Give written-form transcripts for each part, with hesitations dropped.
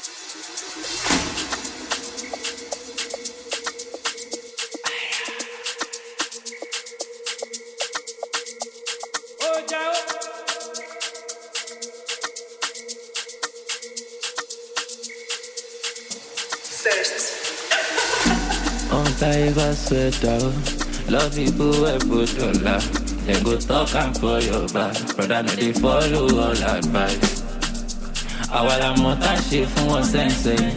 On time I sweat out. Love people who put dollar. They go talk and for your back. Brother, no, they follow all advice. Àwa la mọ̀ tá ṣe fún wọn sẹ́nsẹ́.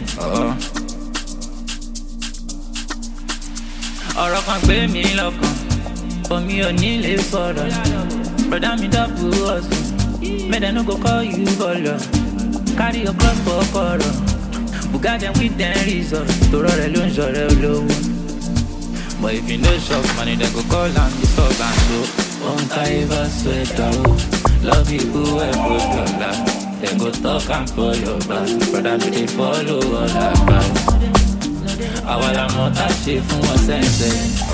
Ọ̀rọ̀ kan gbé mi lọ́kàn, omi ò ní lè sọ̀rọ̀. Brother mi dábò ọ̀sùn, make dem no go call you bọ̀lọ̀. Carry your cross for kọ̀rọ̀, buga dem with dem reason. Torọ̀ rẹ̀ ló ń ṣọ̀rẹ́ olówó. But if you no shop money, dem go call am disturb am so. Ohun táyé bá sweat out, love people wey put dollar. They go talk and for your back. Brother, do they follow all that back? Àwa la mọ̀ tá ṣe fún wọn sẹ́nsẹ́.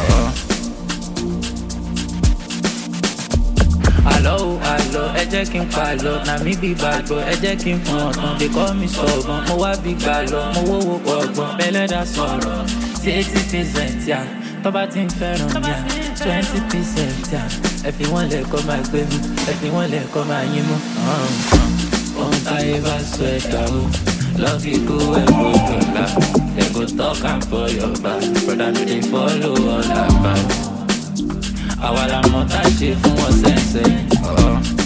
Àlọ́, ẹ jẹ́ kí n palọ̀. Na mi bí bad boy, ẹ jẹ́ kí n fún ọ̀tàn. They call me sọ̀gbọ́n, mo wá bí gbà lọ. Mo wówó pọ̀gbọ́n, bẹ́lẹ́dà sọ̀rọ̀. 80% yá, tó bá ti ń fẹ́ràn yá. 20% yá, ẹ fi wọ́n lẹ̀ kọ́ máa gbé mú. Ẹ fi wọ́n lẹ̀ kọ́ máa yín mú. On time I sweat out. Love people wey put dollar. They go talk and for your back. Brother, do they follow all that back? Àwa la mọ̀ tá ṣe fún wọn sẹ́nsẹ́.